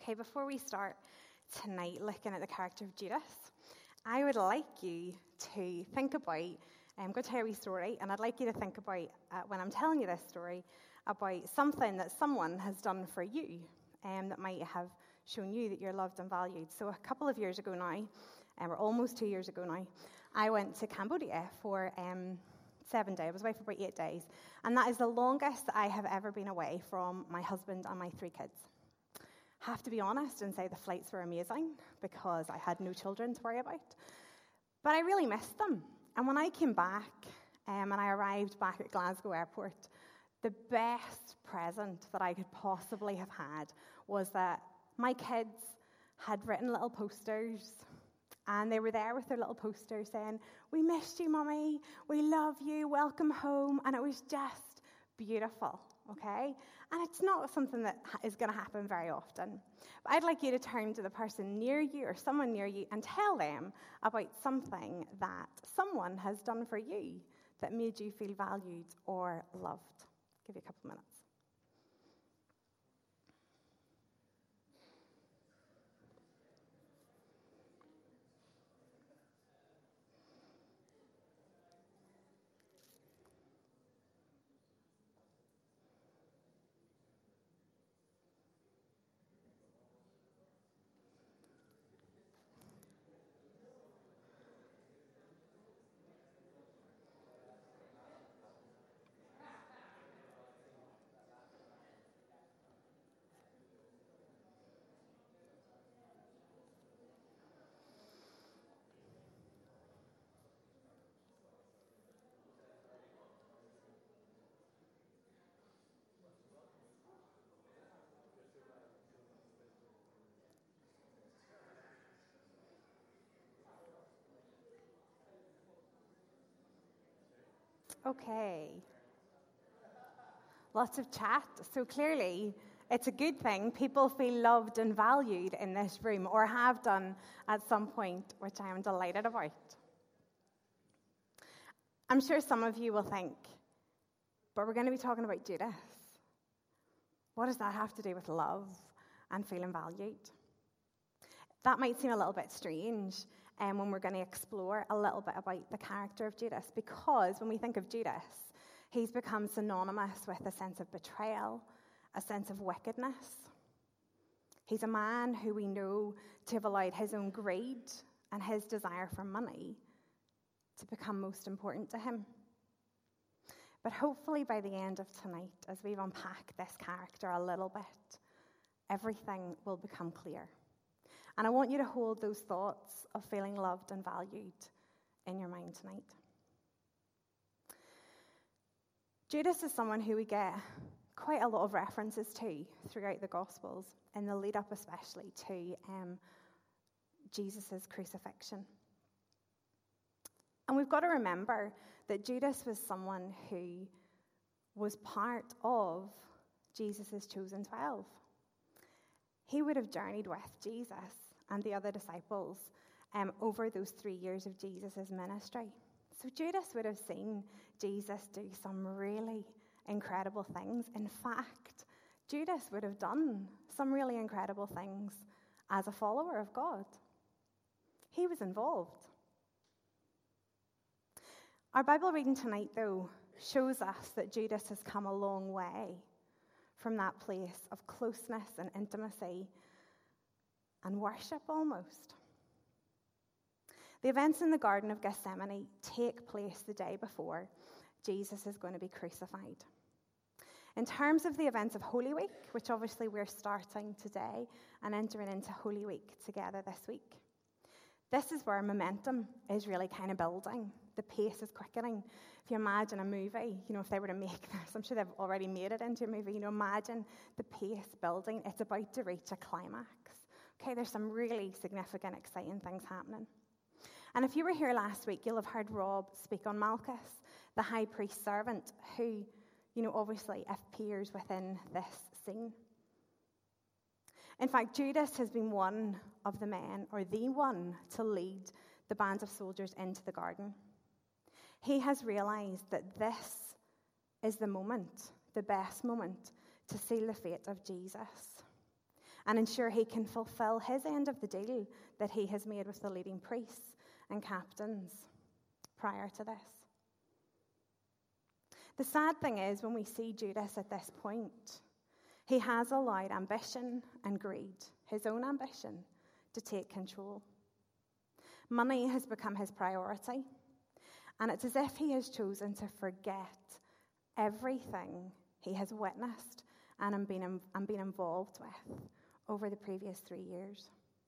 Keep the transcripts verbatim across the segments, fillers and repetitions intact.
Okay, before we start tonight looking at the character of Judas, I would like you to think about, I'm going to tell you a wee story, and I'd like you to think about, uh, when I'm telling you this story, about something that someone has done for you, um, that might have shown you that you're loved and valued. So a couple of years ago now, um, or almost two years ago now, I went to Cambodia for um, seven days. I was away for about eight days. And that is the longest I have ever been away from my husband and my three kids. Have to be honest and say the flights were amazing because I had no children to worry about. But I really missed them. And when I came back, um, and I arrived back at Glasgow Airport, the best present that I could possibly have had was that my kids had written little posters, and they were there with their little posters saying, "We missed you, Mummy. We love you. Welcome home." And it was just beautiful, okay? And it's not something that is going to happen very often. But I'd like you to turn to the person near you or someone near you and tell them about something that someone has done for you that made you feel valued or loved. I'll give you a couple of minutes. Okay. Lots of chat. So clearly, it's a good thing. People feel loved and valued in this room, or have done at some point, which I am delighted about. I'm sure some of you will think, but we're going to be talking about Judas. What does that have to do with love and feeling valued? That might seem a little bit strange um, when we're going to explore a little bit about the character of Judas, because when we think of Judas, he's become synonymous with a sense of betrayal, a sense of wickedness. He's a man who we know to have allowed his own greed and his desire for money to become most important to him. But hopefully by the end of tonight, as we've unpacked this character a little bit, everything will become clear. And I want you to hold those thoughts of feeling loved and valued in your mind tonight. Judas is someone who we get quite a lot of references to throughout the Gospels, in the lead up especially to um, Jesus' crucifixion. And we've got to remember that Judas was someone who was part of Jesus' chosen twelve. He would have journeyed with Jesus and the other disciples um, over those three years of Jesus' ministry. So Judas would have seen Jesus do some really incredible things. In fact, Judas would have done some really incredible things as a follower of God. He was involved. Our Bible reading tonight, though, shows us that Judas has come a long way from that place of closeness and intimacy and worship almost. The events in the Garden of Gethsemane take place the day before Jesus is going to be crucified. In terms of the events of Holy Week, which obviously we're starting today and entering into Holy Week together this week, this is where momentum is really kind of building. The pace is quickening. If you imagine a movie, you know, if they were to make this, I'm sure they've already made it into a movie, you know, imagine the pace building. It's about to reach a climax. Okay, there's some really significant, exciting things happening. And if you were here last week, you'll have heard Rob speak on Malchus, the high priest servant, who, you know, obviously appears within this scene. In fact, Judas has been one of the men, or the one, to lead the band of soldiers into the garden. He has realized that this is the moment, the best moment, to seal the fate of Jesus. and ensure he can fulfill his end of the deal that he has made with the leading priests and captains prior to this. The sad thing is, when we see Judas at this point, he has allowed ambition and greed, his own ambition, to take control. Money has become his priority, and it's as if he has chosen to forget everything he has witnessed and been, and been involved with over the previous three years.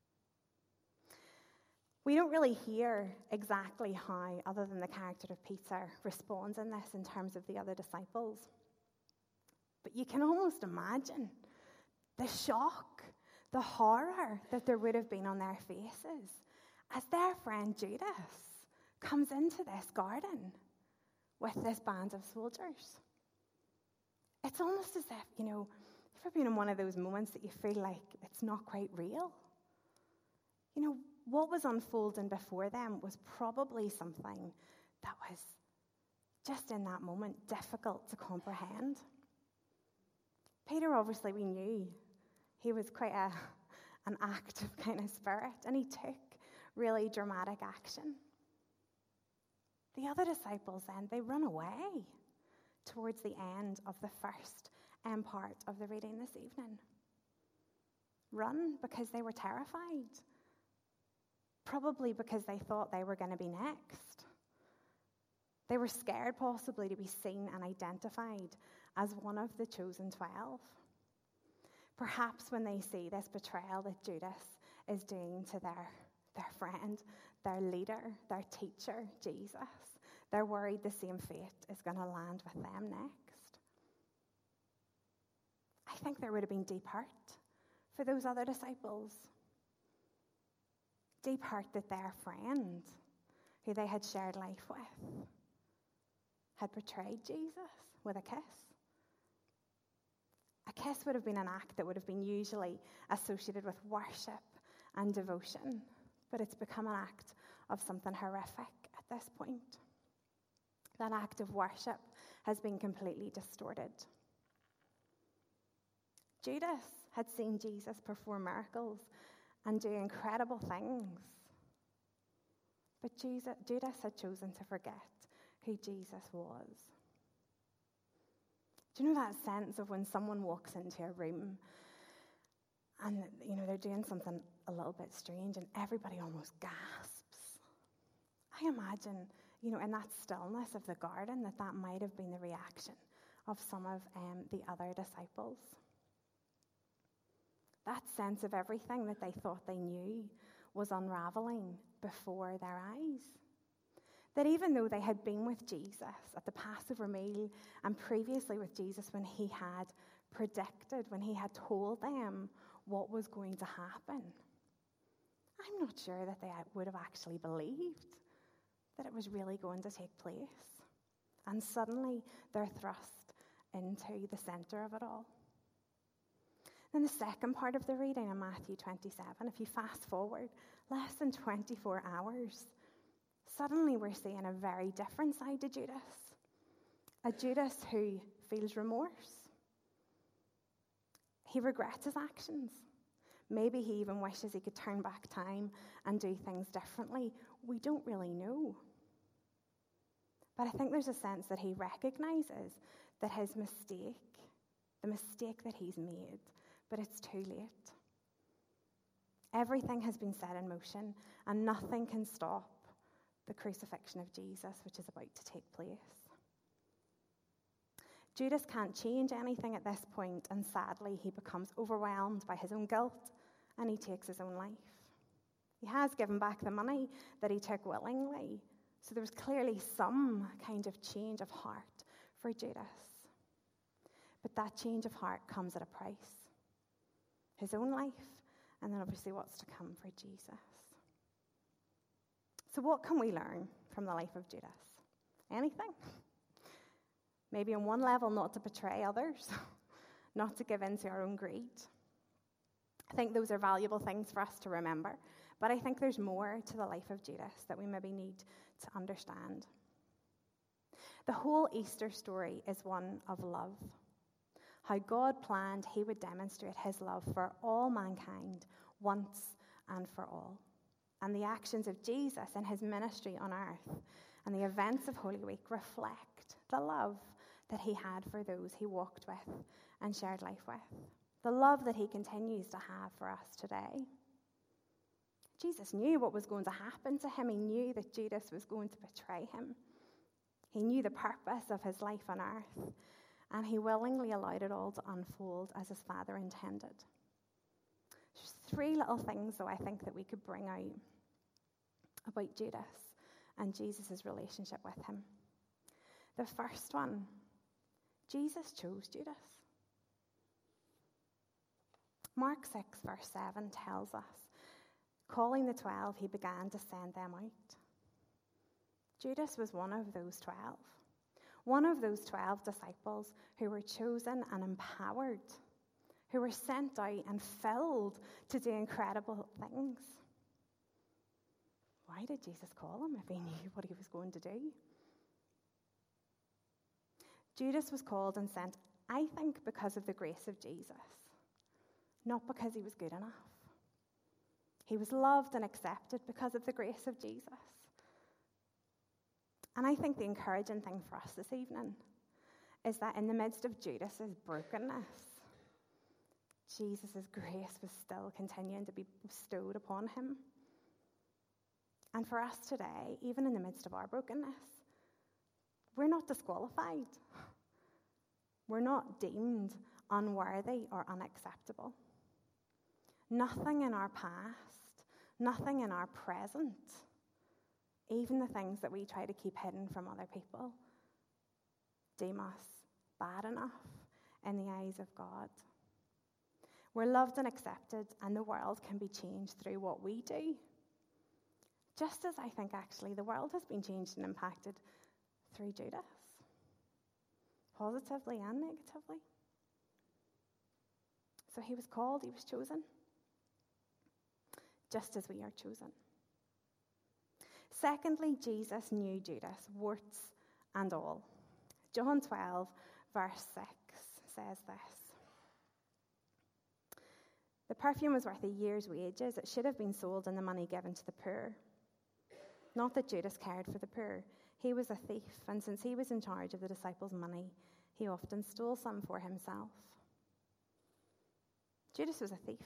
We don't really hear exactly how, other than the character of Peter, responds in this in terms of the other disciples. But you can almost imagine the shock, the horror that there would have been on their faces as their friend Judas comes into this garden with this band of soldiers. It's almost as if, you know, you've ever been in one of those moments that you feel like it's not quite real? You know, what was unfolding before them was probably something that was just in that moment difficult to comprehend. Peter, obviously, we knew he was quite a, an active kind of spirit, and he took really dramatic action. The other disciples then, they run away towards the end of the first um, part of the reading this evening. Run because they were terrified. Probably because they thought they were going to be next. They were scared possibly to be seen and identified as one of the chosen twelve. Perhaps when they see this betrayal that Judas is doing to their, their friend, their leader, their teacher, Jesus, they're worried the same fate is going to land with them next. I think there would have been deep hurt for those other disciples. Deep hurt that their friend, who they had shared life with, had betrayed Jesus with a kiss. A kiss would have been an act that would have been usually associated with worship and devotion, but it's become an act of something horrific at this point. That act of worship has been completely distorted. Judas had seen Jesus perform miracles and do incredible things. But Jesus, Judas had chosen to forget who Jesus was. Do you know that sense of when someone walks into a room and, you know, they're doing something a little bit strange and everybody almost gasps? I imagine, you know, in that stillness of the garden, that that might have been the reaction of some of um, the other disciples. That sense of everything that they thought they knew was unraveling before their eyes. That even though they had been with Jesus at the Passover meal and previously with Jesus when he had predicted, when he had told them what was going to happen, I'm not sure that they would have actually believed that it was really going to take place. And suddenly they're thrust into the center of it all. Then the second part of the reading in Matthew twenty-seven, if you fast forward less than twenty-four hours, suddenly we're seeing a very different side to Judas. A Judas who feels remorse. He regrets his actions. Maybe he even wishes he could turn back time and do things differently. We don't really know. But I think there's a sense that he recognizes that his mistake, the mistake that he's made, but it's too late. Everything has been set in motion, and nothing can stop the crucifixion of Jesus, which is about to take place. Judas can't change anything at this point, and sadly, he becomes overwhelmed by his own guilt, and he takes his own life. He has given back the money that he took willingly, so there was clearly some kind of change of heart for Judas. But that change of heart comes at a price. His own life, and then obviously what's to come for Jesus. So what can we learn from the life of Judas? Anything? Maybe on one level, not to betray others, not to give in to our own greed. I think those are valuable things for us to remember, but I think there's more to the life of Judas that we maybe need to understand. The whole Easter story is one of love. how God planned he would demonstrate his love for all mankind once and for all. And the actions of Jesus in his ministry on earth and the events of Holy Week reflect the love that he had for those he walked with and shared life with, the love that he continues to have for us today. Jesus knew what was going to happen to him. He knew that Judas was going to betray him. He knew the purpose of his life on earth, and he willingly allowed it all to unfold as his Father intended. There's three little things, though, I think that we could bring out about Judas and Jesus' relationship with him. The first one, Jesus chose Judas. Mark six, verse seven tells us, calling the twelve, he began to send them out. Judas was one of those twelve, one of those twelve disciples who were chosen and empowered, who were sent out and filled to do incredible things. Why did Jesus call him if he knew what he was going to do? Judas was called and sent, I think, because of the grace of Jesus, not because he was good enough. He was loved and accepted because of the grace of Jesus. And I think the encouraging thing for us this evening is that in the midst of Judas's brokenness, Jesus' grace was still continuing to be bestowed upon him. And for us today, even in the midst of our brokenness, we're not disqualified. We're not deemed unworthy or unacceptable. Nothing in our past, nothing in our present, even the things that we try to keep hidden from other people, deem us bad enough in the eyes of God. We're loved and accepted, and the world can be changed through what we do. Just as I think, actually, the world has been changed and impacted through Judas, positively and negatively. So he was called, he was chosen, just as we are chosen. Secondly, Jesus knew Judas, warts and all. John twelve, verse six says this. The perfume was worth a year's wages. It should have been sold and the money given to the poor. Not that Judas cared for the poor. He was a thief, and since he was in charge of the disciples' money, he often stole some for himself. Judas was a thief.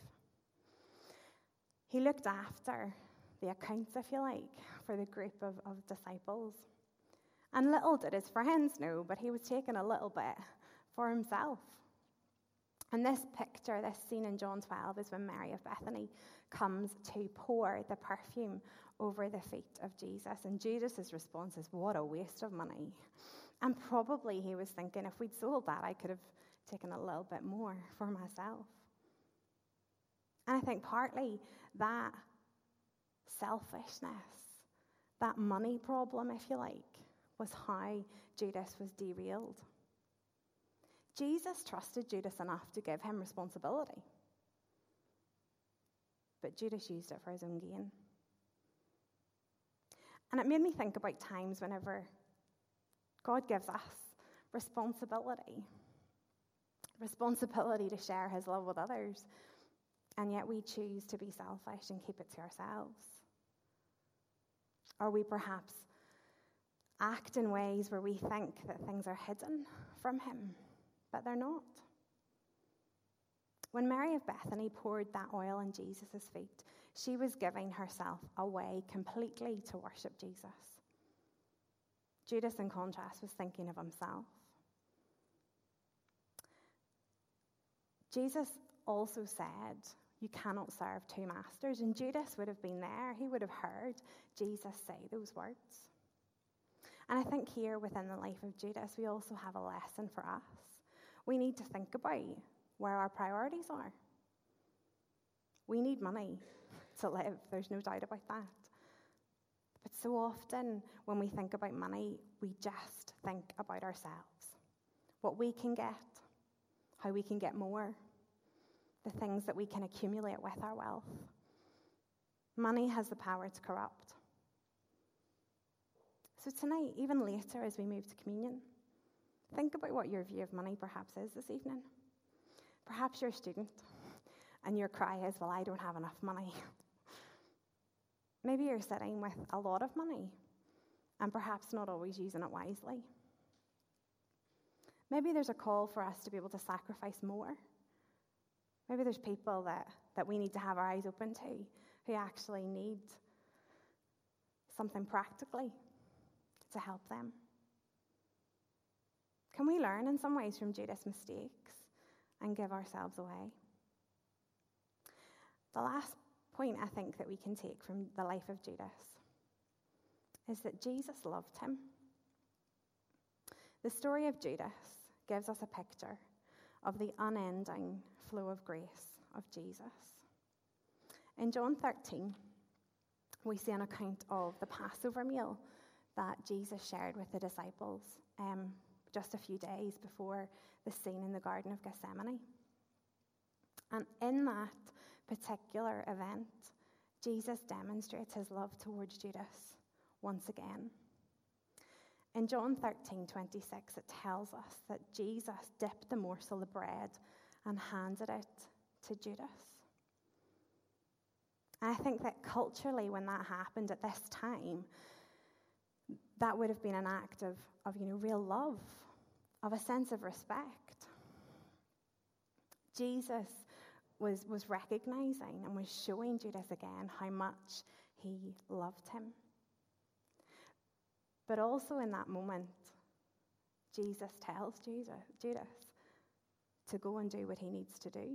He looked after the accounts, if you like, for the group of, of disciples. And little did his friends know, but he was taking a little bit for himself. And this picture, this scene in John twelve, is when Mary of Bethany comes to pour the perfume over the feet of Jesus. And Judas' response is, what a waste of money. And probably he was thinking, if we'd sold that, I could have taken a little bit more for myself. And I think partly that selfishness, that money problem, if you like, was how Judas was derailed. Jesus trusted Judas enough to give him responsibility, but Judas used it for his own gain. And it made me think about times whenever God gives us responsibility, responsibility to share his love with others, and yet we choose to be selfish and keep it to ourselves. Or we perhaps act in ways where we think that things are hidden from him, but they're not. When Mary of Bethany poured that oil on Jesus' feet, she was giving herself away completely to worship Jesus. Judas, in contrast, was thinking of himself. Jesus also said, you cannot serve two masters, and Judas would have been there. He would have heard Jesus say those words. And I think here within the life of Judas, we also have a lesson for us. We need to think about where our priorities are. We need money to live, there's no doubt about that. But so often when we think about money, we just think about ourselves. What we can get, how we can get more, the things that we can accumulate with our wealth. Money has the power to corrupt. So tonight, even later as we move to communion, think about what your view of money perhaps is this evening. Perhaps you're a student and your cry is, well, I don't have enough money. Maybe you're sitting with a lot of money and perhaps not always using it wisely. Maybe there's a call for us to be able to sacrifice more. Maybe there's people that, that we need to have our eyes open to who actually need something practically to help them. Can we learn in some ways from Judas' mistakes and give ourselves away? The last point I think that we can take from the life of Judas is that Jesus loved him. The story of Judas gives us a picture of the unending flow of grace of Jesus. In John thirteen, we see an account of the Passover meal that Jesus shared with the disciples um, just a few days before the scene in the Garden of Gethsemane. And in that particular event, Jesus demonstrates his love towards Judas once again. In John thirteen twenty-six, it tells us that Jesus dipped the morsel of bread and handed it to Judas. And I think that culturally, when that happened at this time, that would have been an act of, of you know, real love, of a sense of respect. Jesus was, was recognizing and was showing Judas again how much he loved him. But also in that moment, Jesus tells Judas, Judas to go and do what he needs to do.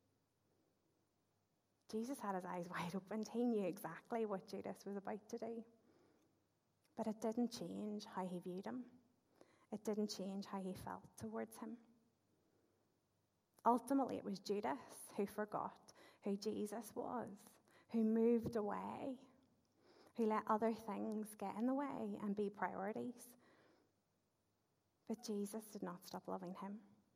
Jesus had his eyes wide open. He knew exactly what Judas was about to do. But it didn't change how he viewed him. It didn't change how he felt towards him. Ultimately, it was Judas who forgot who Jesus was, who moved away, who let other things get in the way and be priorities. But Jesus did not stop loving him.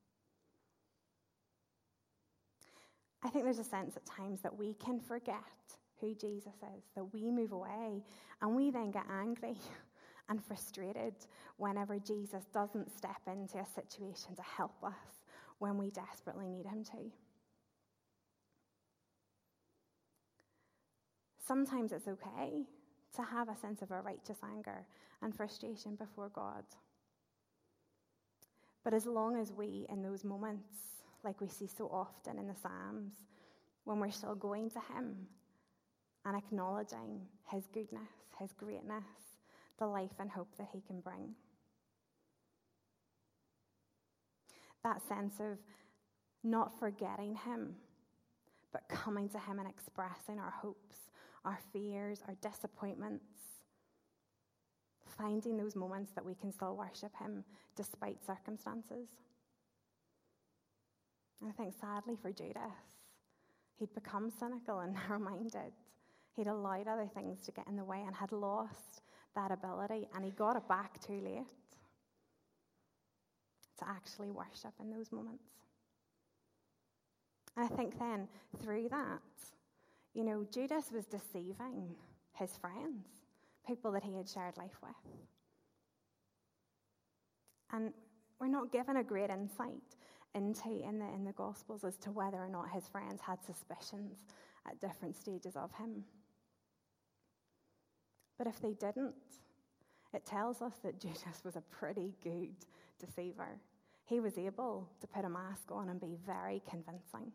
I think there's a sense at times that we can forget who Jesus is, that we move away and we then get angry and frustrated whenever Jesus doesn't step into a situation to help us when we desperately need him to. Sometimes it's okay to have a sense of a righteous anger and frustration before God. But as long as we, in those moments, like we see so often in the Psalms, when we're still going to him and acknowledging his goodness, his greatness, the life and hope that he can bring. That sense of not forgetting him, but coming to him and expressing our hopes, our fears, our disappointments. Finding those moments that we can still worship him despite circumstances. I think sadly for Judas, he'd become cynical and narrow-minded. He'd allowed other things to get in the way and had lost that ability, and he got it back too late to actually worship in those moments. And I think then, through that, you know, Judas was deceiving his friends, people that he had shared life with. And we're not given a great insight into in the in the Gospels as to whether or not his friends had suspicions at different stages of him. But if they didn't, it tells us that Judas was a pretty good deceiver. He was able to put a mask on and be very convincing.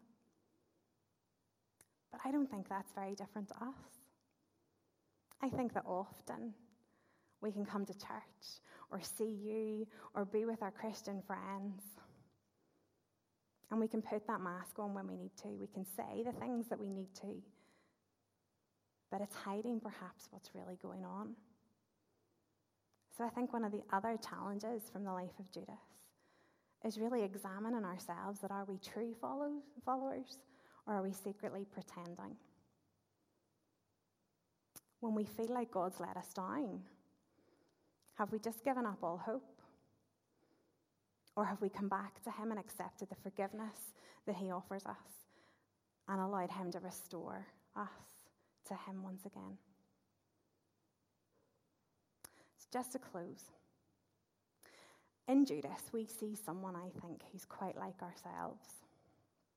But I don't think that's very different to us. I think that often we can come to church or see you or be with our Christian friends, and we can put that mask on when we need to. We can say the things that we need to, but it's hiding perhaps what's really going on. So I think one of the other challenges from the life of Judas is really examining ourselves, that are we true follow- followers or are we secretly pretending? When we feel like God's let us down, have we just given up all hope? Or have we come back to him and accepted the forgiveness that he offers us and allowed him to restore us to him once again? So just to close, in Judas we see someone, I think, who's quite like ourselves.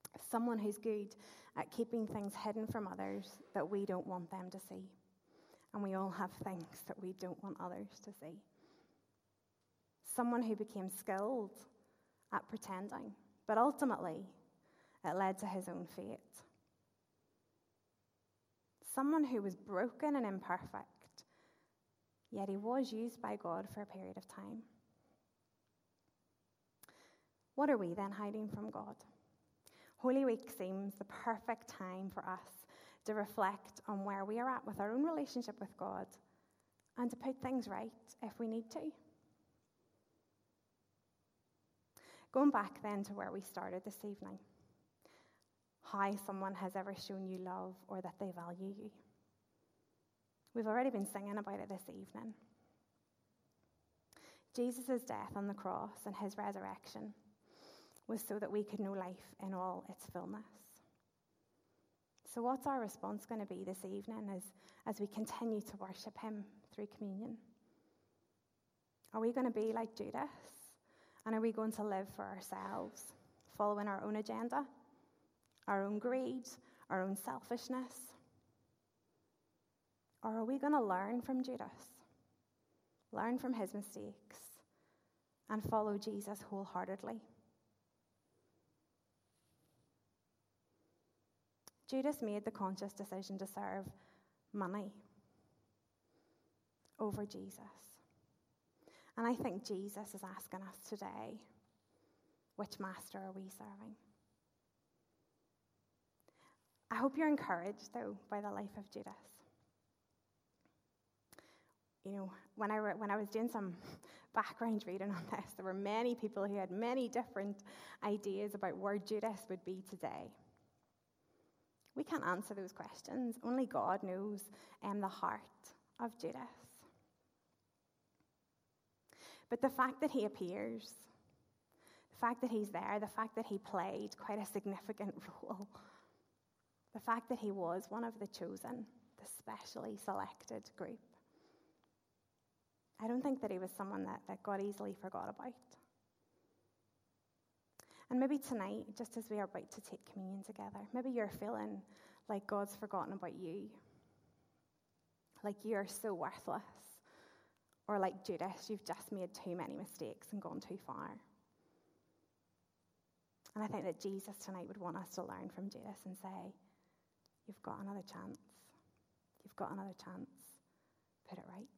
Someone who's good at keeping things hidden from others that we don't want them to see. And we all have things that we don't want others to see. Someone who became skilled at pretending, but ultimately it led to his own fate. Someone who was broken and imperfect, yet he was used by God for a period of time. What are we then hiding from God? Holy Week seems the perfect time for us to reflect on where we are at with our own relationship with God and to put things right if we need to. Going back then to where we started this evening, how someone has ever shown you love or that they value you. We've already been singing about it this evening. Jesus' death on the cross and his resurrection was so that we could know life in all its fullness. So what's our response going to be this evening as, as we continue to worship him through communion? Are we going to be like Judas? And are we going to live for ourselves, following our own agenda, our own greed, our own selfishness? Or are we going to learn from Judas, learn from his mistakes, and follow Jesus wholeheartedly? Judas made the conscious decision to serve money over Jesus. And I think Jesus is asking us today, which master are we serving? I hope you're encouraged, though, by the life of Judas. You know, when I, re- when I was doing some background reading on this, there were many people who had many different ideas about where Judas would be today. We can't answer those questions. Only God knows um, the heart of Judas. But the fact that he appears, the fact that he's there, the fact that he played quite a significant role, the fact that he was one of the chosen, the specially selected group, I don't think that he was someone that, that God easily forgot about. And maybe tonight, just as we are about to take communion together, maybe you're feeling like God's forgotten about you, like you're so worthless, or like Judas, you've just made too many mistakes and gone too far. And I think that Jesus tonight would want us to learn from Judas and say, you've got another chance. You've got another chance. Put it right.